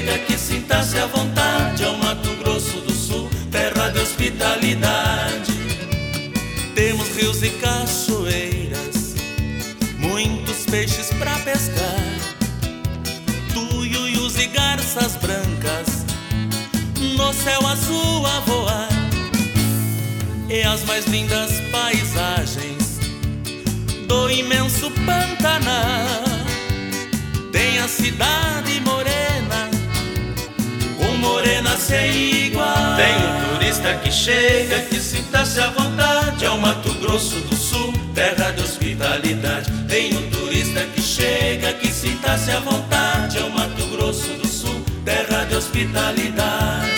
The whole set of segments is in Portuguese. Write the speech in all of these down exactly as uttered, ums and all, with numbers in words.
chega, que sinta-se à vontade. É o Mato Grosso do Sul, terra de hospitalidade. Temos rios e cachoeiras, muitos peixes pra pescar, tuiuius e garças brancas no céu azul a voar. E as mais lindas paisagens do imenso Pantanal. Tem a cidade morena, com morena sem igual. Tem um turista que chega, que sinta-se à vontade. É o Mato Grosso do Sul, terra de hospitalidade. Tem um turista que chega, que sinta-se à vontade. É o Mato Grosso do Sul, terra de hospitalidade.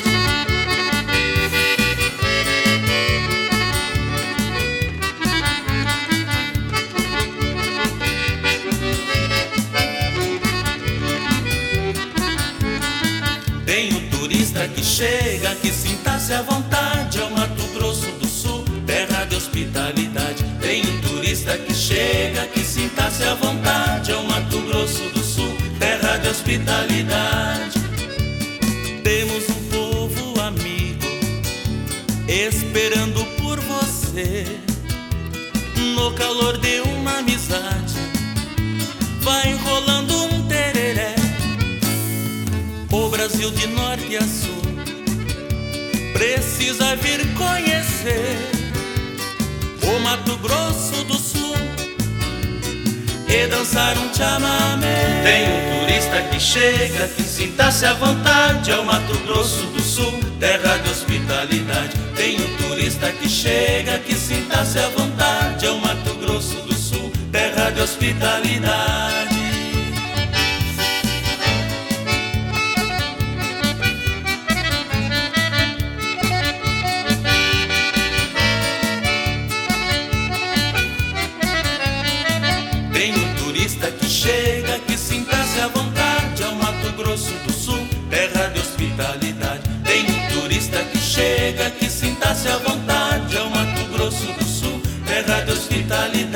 Tem um turista que chega, que sinta-se à vontade. É o Mato Grosso do Sul, terra de hospitalidade. Tem um turista que chega, que sinta-se à vontade. É o Mato Grosso do Sul, terra de hospitalidade. Temos um povo amigo esperando por você. No calor de uma amizade vai rolando um tereré. O Brasil de norte a sul precisa vir conhecer o Mato Grosso do Sul e dançar um chamamé. Tem um turista que chega, que sinta-se à vontade. É o Mato Grosso do Sul, terra de hospitalidade. Tem um turista que chega, que sinta-se à vontade. É o Mato Grosso do Sul, terra de hospitalidade. Tem um turista que chega, que sinta-se à vontade. É o Mato Grosso do Sul, terra de hospitalidade. Tem um turista que chega, que sinta-se à vontade. É o Mato Grosso do Sul, terra de hospitalidade.